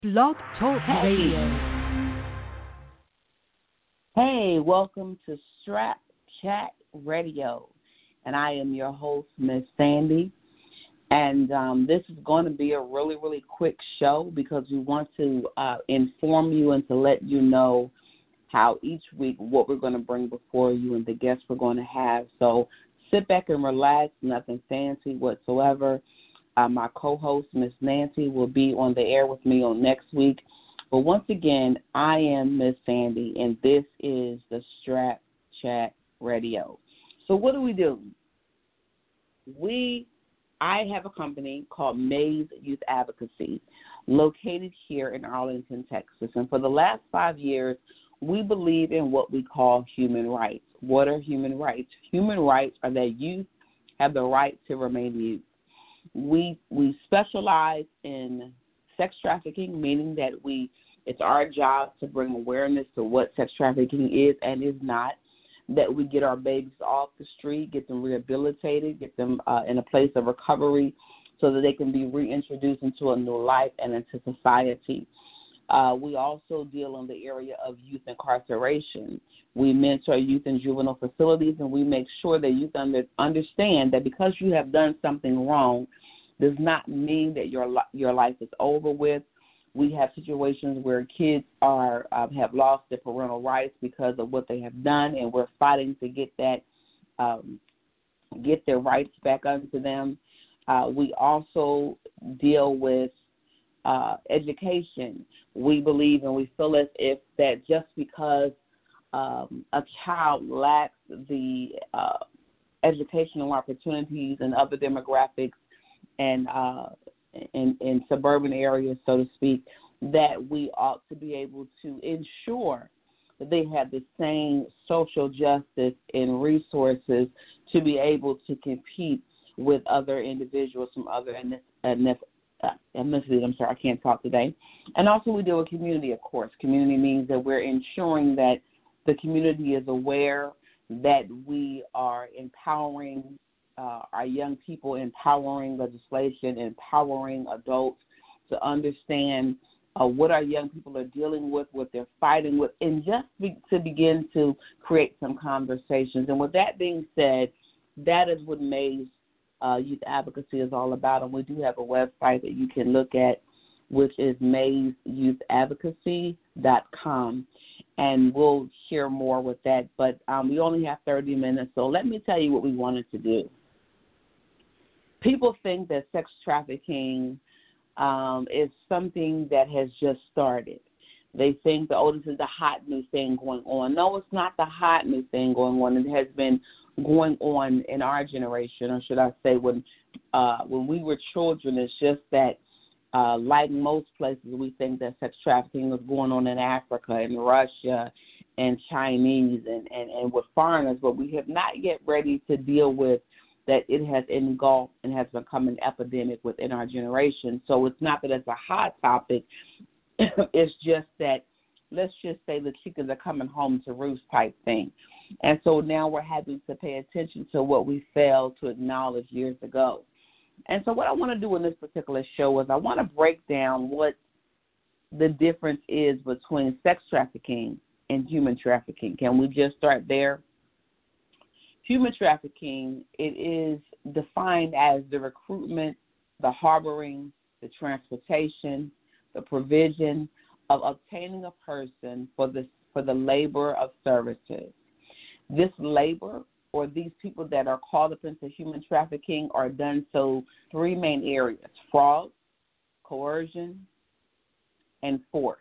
Blog Talk Radio. Hey, welcome to Strap Chat Radio, and I am your host, Miss Sandy. And this is going to be a really, really quick show because we want to inform you and to let you know how each week what we're going to bring before you and the guests we're going to have. So sit back and relax, nothing fancy whatsoever. My co-host, Miss Nancy, will be on the air with me on next week. But once again, I am Miss Sandy, and this is the Strap Chat Radio. So what do? I have a company called Maze Youth Advocacy located here in Arlington, Texas. And for the last 5 years, we believe in what we call human rights. What are human rights? Human rights are that youth have the right to remain youth. We specialize in sex trafficking, meaning that it's our job to bring awareness to what sex trafficking is and is not, that we get our babies off the street, get them rehabilitated, get them in a place of recovery so that they can be reintroduced into a new life and into society. We also deal in the area of youth incarceration. We mentor youth in juvenile facilities, and we make sure that youth understand that because you have done something wrong does not mean that your life is over with. We have situations where kids have lost their parental rights because of what they have done, and we're fighting to get their rights back unto them. We also deal with education. We believe and we feel as if that just because a child lacks the educational opportunities and other demographics and in suburban areas, so to speak, that we ought to be able to ensure that they have the same social justice and resources to be able to compete with other individuals from other ethnicities. I can't talk today. And also we deal with community, of course. Community means that we're ensuring that the community is aware that we are empowering our young people, empowering legislation, empowering adults to understand what our young people are dealing with, what they're fighting with, and just to begin to create some conversations. And with that being said, that is what Maze Youth Advocacy is all about. And we do have a website that you can look at, which is mazeyouthadvocacy.com. And we'll share more with that. But we only have 30 minutes, so let me tell you what we wanted to do. People think that sex trafficking is something that has just started. They think, this is the hot new thing going on. No, it's not the hot new thing going on. It has been going on in our generation, or should I say when we were children. It's just that, like most places, we think that sex trafficking was going on in Africa and Russia and Chinese and with foreigners, but we have not yet ready to deal with that it has engulfed and has become an epidemic within our generation. So it's not that it's a hot topic. It's just that, let's just say the chickens are coming home to roost type thing. And so now we're having to pay attention to what we failed to acknowledge years ago. And so what I want to do in this particular show is I want to break down what the difference is between sex trafficking and human trafficking. Can we just start there? Human trafficking, it is defined as the recruitment, the harboring, the transportation, the provision of obtaining a person for the labor of services. This labor, or these people that are called up into human trafficking, are done so 3 main areas: fraud, coercion, and force.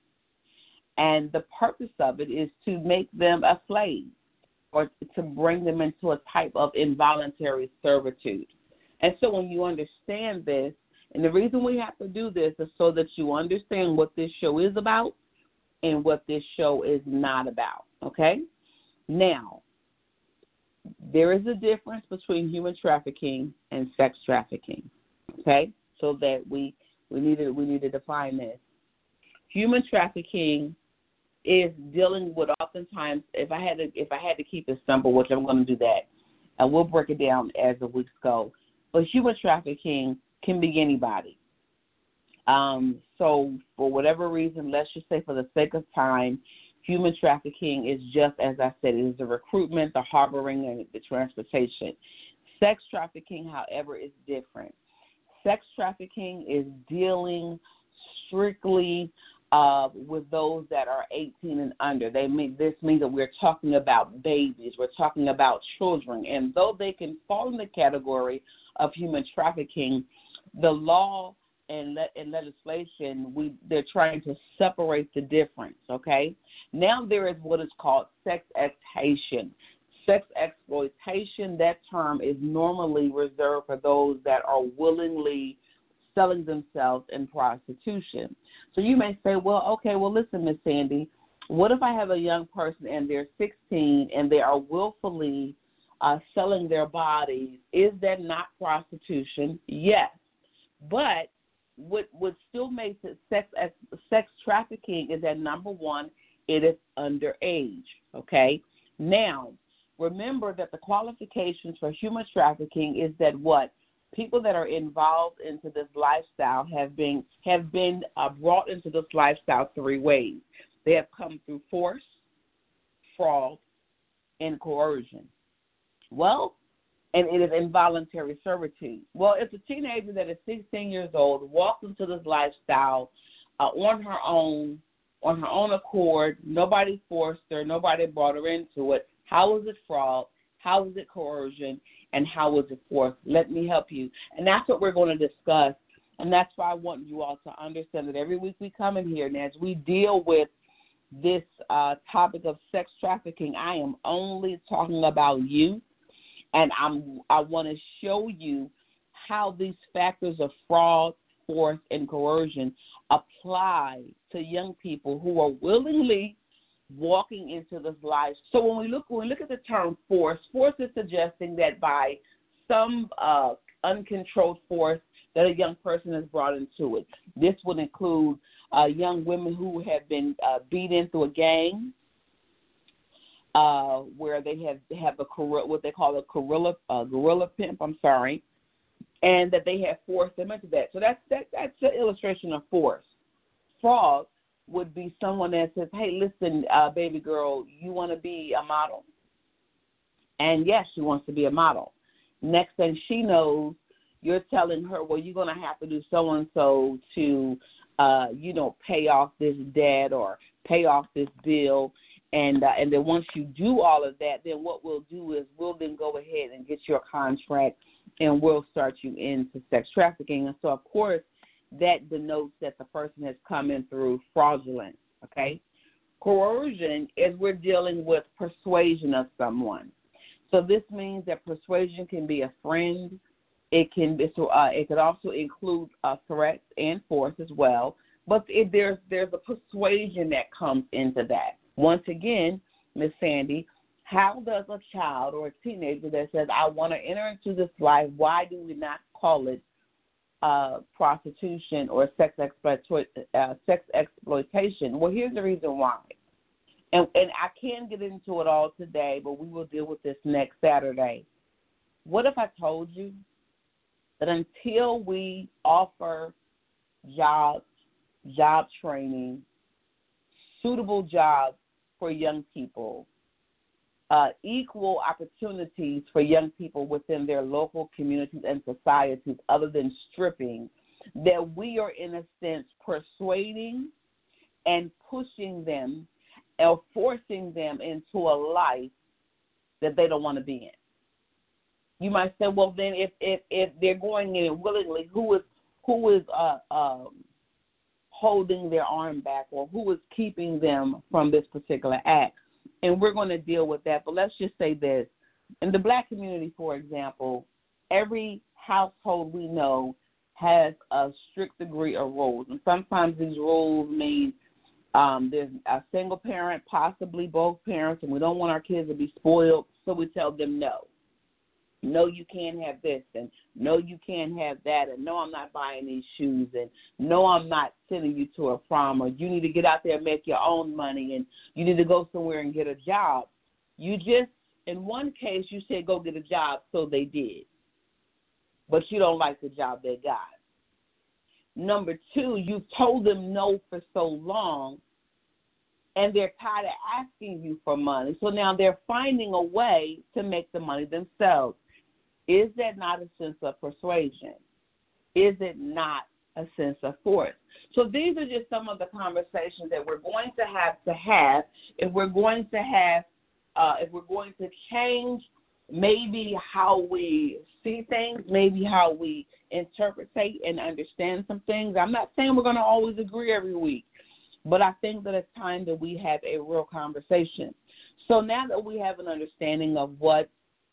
And the purpose of it is to make them a slave, or to bring them into a type of involuntary servitude. And so when you understand this, and the reason we have to do this is so that you understand what this show is about and what this show is not about, okay? Now, there is a difference between human trafficking and sex trafficking, okay? So that we need to define this. Human trafficking is dealing with, oftentimes, if I had to keep it simple, which I'm going to do that, and we'll break it down as the weeks go. But human trafficking can be anybody. So for whatever reason, let's just say for the sake of time, human trafficking is just, as I said, it is the recruitment, the harboring, and the transportation. Sex trafficking, however, is different. Sex trafficking is dealing strictly with those that are 18 and under. This means that we're talking about babies. We're talking about children. And though they can fall in the category of human trafficking, the law and legislation, they're trying to separate the difference, okay? Now there is what is called sex exploitation. Sex exploitation, that term is normally reserved for those that are willingly selling themselves in prostitution. So you may say, well, listen, Miss Sandy, what if I have a young person and they're 16 and they are willfully selling their bodies? Is that not prostitution? Yes. But what still makes it sex trafficking is that, number one, it is underage, okay? Now, remember that the qualifications for human trafficking is that what? People that are involved into this lifestyle have been brought into this lifestyle three ways. They have come through force, fraud, and coercion. Well, and it is involuntary servitude. Well, if a teenager that is 16 years old walks into this lifestyle on her own accord, nobody forced her, nobody brought her into it, how is it fraud? How is it coercion? And how is it force? Let me help you. And that's what we're going to discuss. And that's why I want you all to understand that every week we come in here, and as we deal with this topic of sex trafficking, I am only talking about youth. And I want to show you how these factors of fraud, force, and coercion apply to young people who are willingly walking into this life. So when we look at the term force is suggesting that by some uncontrolled force that a young person is brought into it. This would include young women who have been beaten through a gang, where they have what they call a guerrilla pimp. And that they have forced them into that. So that's an illustration of force. Fraud would be someone that says, hey, listen, baby girl, you want to be a model? And yes, she wants to be a model. Next thing she knows, you're telling her, well, you're going to have to do so-and-so to, pay off this debt or pay off this bill. And then once you do all of that, then what we'll do is we'll then go ahead and get your contract and we'll start you into sex trafficking. And so, of course, that denotes that the person has come in through fraudulence, okay? Coercion is we're dealing with persuasion of someone. So this means that persuasion can be a friend. It could also include threats and force as well. But there's a persuasion that comes into that. Once again, Miss Sandy, how does a child or a teenager that says, I want to enter into this life, why do we not call it prostitution or sex exploitation? Well, here's the reason why. And I can't get into it all today, but we will deal with this next Saturday. What if I told you that until we offer job training, suitable jobs for young people, equal opportunities for young people within their local communities and societies other than stripping, that we are in a sense persuading and pushing them or forcing them into a life that they don't want to be in. You might say, well, then if they're going in willingly, who is holding their arm back, or who is keeping them from this particular act? And we're going to deal with that. But let's just say this. In the black community, for example, every household we know has a strict degree of rules. And sometimes these rules mean there's a single parent, possibly both parents, and we don't want our kids to be spoiled, so we tell them no. No, you can't have this, and no, you can't have that, and no, I'm not buying these shoes, and no, I'm not sending you to a prom, or you need to get out there and make your own money, and you need to go somewhere and get a job. You just, in one case, you said go get a job, so they did. But you don't like the job they got. Number two, you've told them no for so long, and they're tired of asking you for money. So now they're finding a way to make the money themselves. Is that not a sense of persuasion? Is it not a sense of force? So these are just some of the conversations that we're going to have if we're going to change maybe how we see things, maybe how we interpret and understand some things. I'm not saying we're going to always agree every week, but I think that it's time that we have a real conversation. So now that we have an understanding of what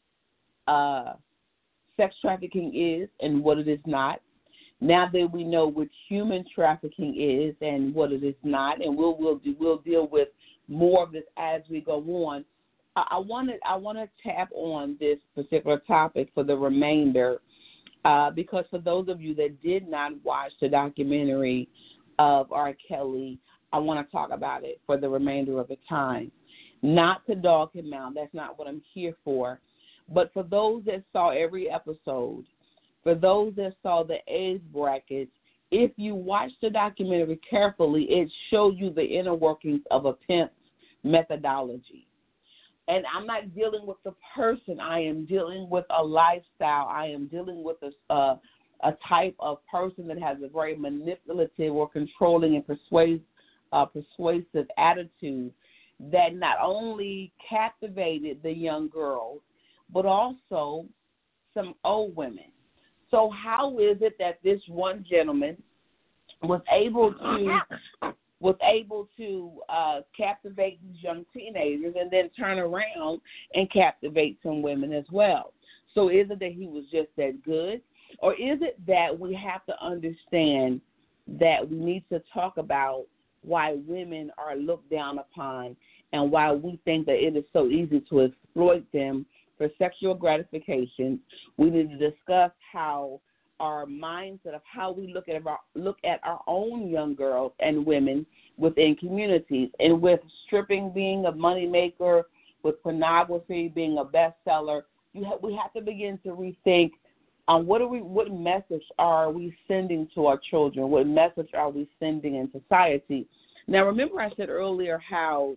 sex trafficking is and what it is not, now that we know what human trafficking is and what it is not, and we'll deal with more of this as we go on, I want to tap on this particular topic for the remainder, because for those of you that did not watch the documentary of R. Kelly, I want to talk about it for the remainder of the time. Not to dog him out. That's not what I'm here for. But for those that saw every episode, for those that saw the age brackets, if you watch the documentary carefully, it shows you the inner workings of a pimp's methodology. And I'm not dealing with the person. I am dealing with a lifestyle. I am dealing with a type of person that has a very manipulative or controlling and persuasive attitude that not only captivated the young girls, but also some old women. So how is it that this one gentleman was able to captivate these young teenagers and then turn around and captivate some women as well? So is it that he was just that good? Or is it that we have to understand that we need to talk about why women are looked down upon and why we think that it is so easy to exploit them for sexual gratification? We need to discuss how our mindset of how we look at our own young girls and women within communities, and with stripping being a moneymaker, with pornography being a bestseller, we have to begin to rethink what message are we sending to our children? What message are we sending in society? Now, remember I said earlier how,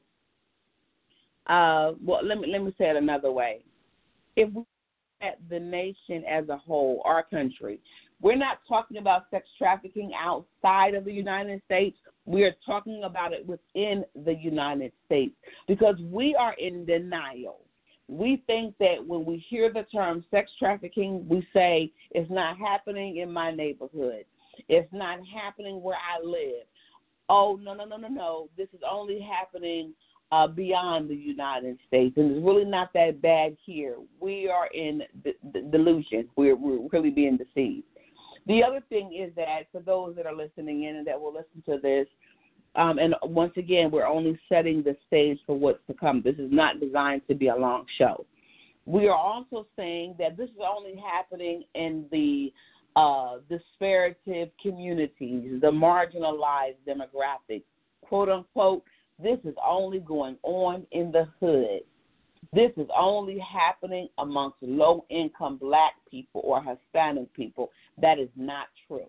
let me say it another way. If we look at the nation as a whole, our country, we're not talking about sex trafficking outside of the United States. We are talking about it within the United States because we are in denial. We think that when we hear the term sex trafficking, we say it's not happening in my neighborhood. It's not happening where I live. Oh, no. This is only happening beyond the United States, and it's really not that bad here. We are in delusion. We're really being deceived. The other thing is that for those that are listening in and that will listen to this, and once again, we're only setting the stage for what's to come. This is not designed to be a long show. We are also saying that this is only happening in the disparative communities, the marginalized demographics, quote unquote. This is only going on in the hood. This is only happening amongst low-income black people or Hispanic people. That is not true.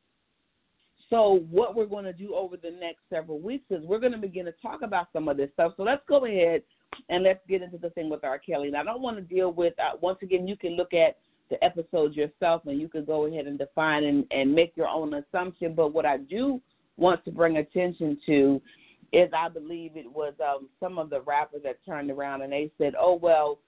So what we're going to do over the next several weeks is we're going to begin to talk about some of this stuff. So let's go ahead and let's get into the thing with R. Kelly. Now, I don't want to deal with, once again, you can look at the episodes yourself and you can go ahead and define and make your own assumption. But what I do want to bring attention to is I believe it was some of the rappers that turned around and they said, oh, well,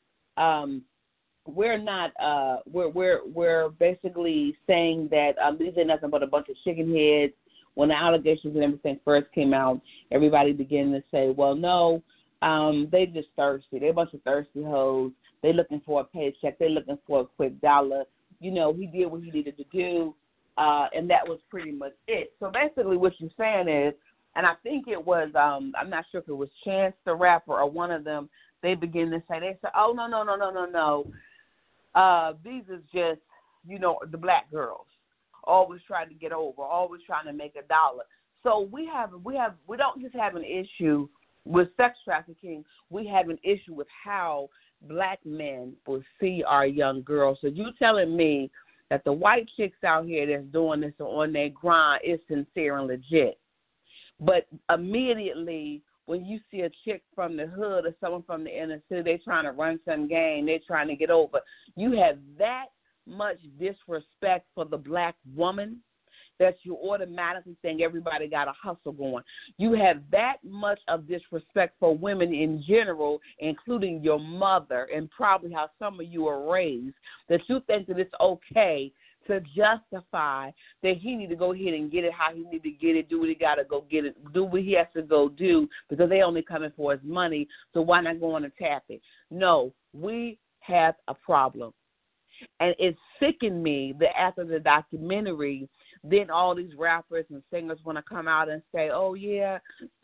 we're not, we're basically saying that these are nothing but a bunch of chicken heads. When the allegations and everything first came out, everybody began to say, well, no, they just thirsty. They're a bunch of thirsty hoes. They're looking for a paycheck. They're looking for a quick dollar. You know, he did what he needed to do, and that was pretty much it. So basically what you're saying is, and I think it was, I'm not sure if it was Chance the Rapper or one of them, they begin to say, they said, oh, no. These is just, you know, the black girls always trying to get over, always trying to make a dollar. So we don't just have an issue with sex trafficking. We have an issue with how black men will see our young girls. So you telling me that the white chicks out here that's doing this on their grind is sincere and legit. But immediately when you see a chick from the hood or someone from the inner city, they trying to run some game, they trying to get over, you have that much disrespect for the black woman that you automatically think everybody got a hustle going. You have that much of disrespect for women in general, including your mother and probably how some of you are raised, that you think that it's okay to justify that he need to go ahead and get it how he need to get it, do what he got to go get it, do what he has to go do because they only coming for his money, so why not go on and tap it? No, we have a problem. And it sickened me that after the documentary, then all these rappers and singers want to come out and say, oh, yeah,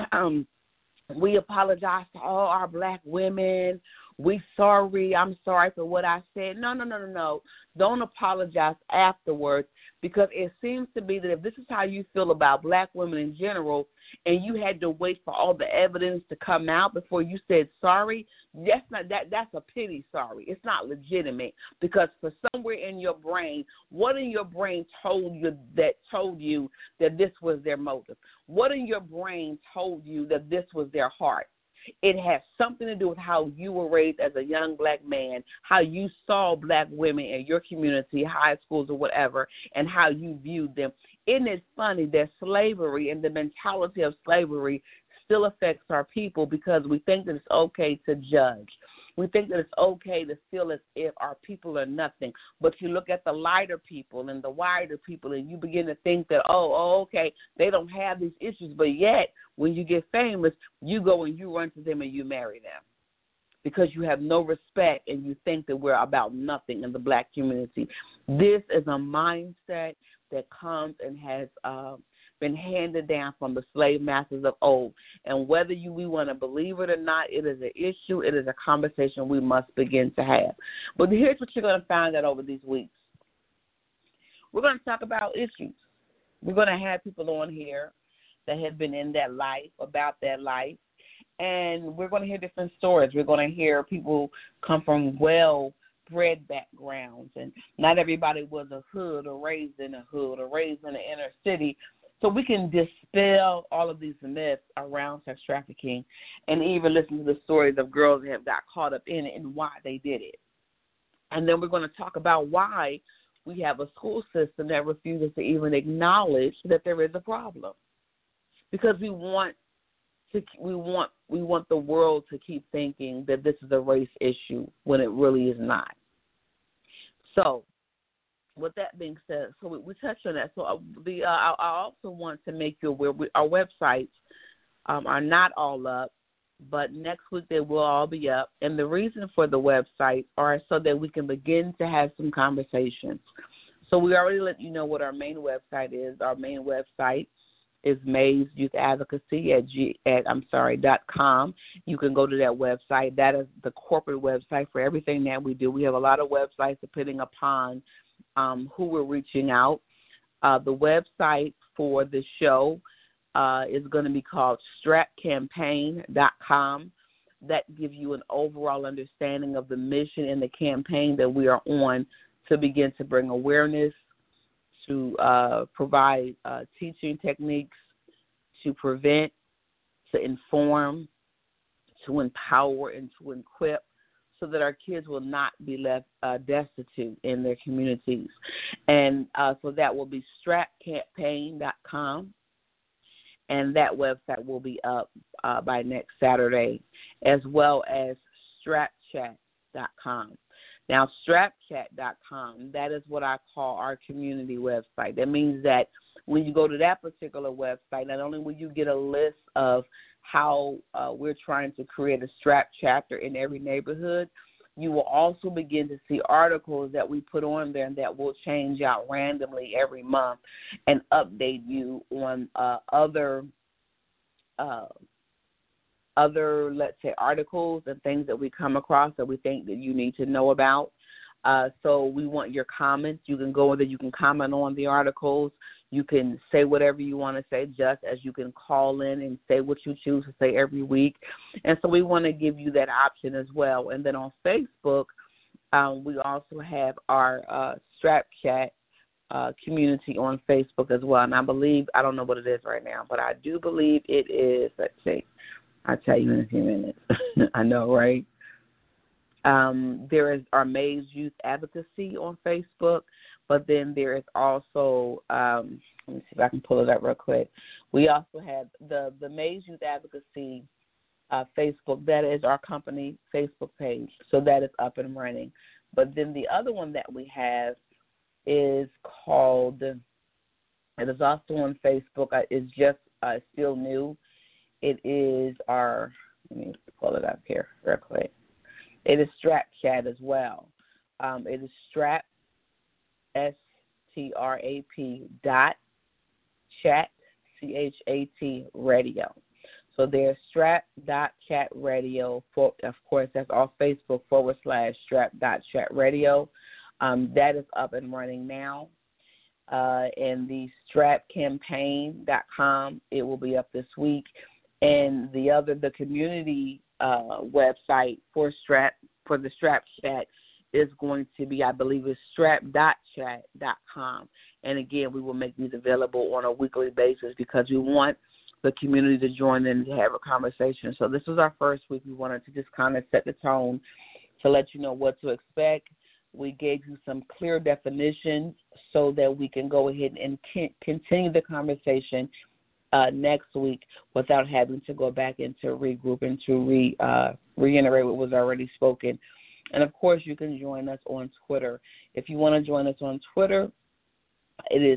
we apologize to all our black women. I'm sorry for what I said. No. Don't apologize afterwards, because it seems to be that if this is how you feel about black women in general and you had to wait for all the evidence to come out before you said sorry, that's a pity sorry. It's not legitimate, because for somewhere in your brain, what in your brain told you that this was their motive? What in your brain told you that this was their heart? It has something to do with how you were raised as a young black man, how you saw black women in your community, high schools or whatever, and how you viewed them. Isn't it funny that slavery and the mentality of slavery still affects our people, because we think that it's okay to judge. We think that it's okay to feel as if our people are nothing. But you look at the lighter people and the wider people, and you begin to think that, okay, they don't have these issues. But yet, when you get famous, you go and you run to them and you marry them, because you have no respect and you think that we're about nothing in the black community. This is a mindset that comes and has been handed down from the slave masters of old. And whether we want to believe it or not, it is an issue. It is a conversation we must begin to have. But here's what you're going to find out over these weeks. We're going to talk about issues. We're going to have people on here that have been in that life, about that life, and we're going to hear different stories. We're going to hear people come from well-bred backgrounds, and not everybody was a hood or raised in a hood or raised in the inner city. So we can dispel all of these myths around sex trafficking, and even listen to the stories of girls that have got caught up in it and why they did it. And then we're going to talk about why we have a school system that refuses to even acknowledge that there is a problem, because we want the world to keep thinking that this is a race issue when it really is not. So, with that being said, so we touched on that. So I also want to make you aware our websites are not all up, but next week they will all be up. And the reason for the websites are so that we can begin to have some conversations. So we already let you know what our main website is. Our main website is Mays Youth Advocacy .com. You can go to that website. That is the corporate website for everything that we do. We have a lot of websites depending upon who we're reaching out. The website for the show is going to be called strapcampaign.com. That gives you an overall understanding of the mission and the campaign that we are on to begin to bring awareness, to provide teaching techniques, to prevent, to inform, to empower, and to equip, so that our kids will not be left destitute in their communities. And so that will be strapcampaign.com, and that website will be up by next Saturday, as well as strapchat.com. Now, strapchat.com, that is what I call our community website. That means that when you go to that particular website, not only will you get a list of how we're trying to create a strap chapter in every neighborhood, you will also begin to see articles that we put on there that will change out randomly every month and update you on other, let's say, articles and things that we come across that we think that you need to know about. So we want your comments. You can go there. You can comment on the articles. You can say whatever you want to say, just as you can call in and say what you choose to say every week. And so we want to give you that option as well. And then on Facebook, we also have our Strap Chat community on Facebook as well. And I don't know what it is right now, but I do believe it is, let's see, I'll tell you in a few minutes. I know, right? There is our Mays Youth Advocacy on Facebook, but then there is also, let me see if I can pull it up real quick. We also have the Mays Youth Advocacy Facebook. That is our company Facebook page, so that is up and running. But then the other one that we have is called, it is also on Facebook. It's just still new. It is our, let me pull it up here real quick. It is Strap Chat as well. It is Strap, STRAP .chat, CHAT radio. So there's strap.chat radio. Of course, that's off Facebook /strap.chat radio. That is up and running now. And the strapcampaign.com, it will be up this week. And the community website for the Strap Chat is going to be, I believe, is strap.chat.com. And again, we will make these available on a weekly basis because we want the community to join in to have a conversation. So this was our first week. We wanted to just kind of set the tone to let you know what to expect. We gave you some clear definitions so that we can go ahead and continue the conversation next week without having to go back into regroup and to reiterate what was already spoken. And, of course, you can join us on Twitter. If you want to join us on Twitter, it is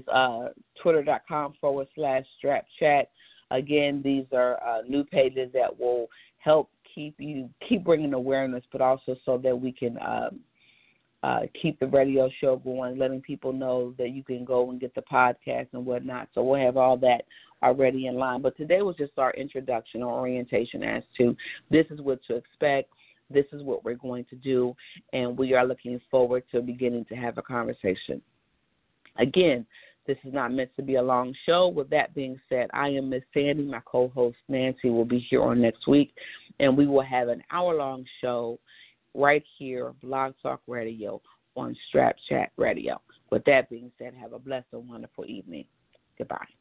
twitter.com/strapchat. Again, these are new pages that will help keep bringing awareness, but also so that we can keep the radio show going, letting people know that you can go and get the podcast and whatnot. So we'll have all that already in line. But today was just our introduction or orientation as to this is what to expect, this is what we're going to do, and we are looking forward to beginning to have a conversation. Again, this is not meant to be a long show. With that being said, I am Miss Sandy. My co-host Nancy will be here on next week, and we will have an hour-long show right here, Blog Talk Radio on Strap Chat Radio. With that being said, have a blessed and wonderful evening. Goodbye.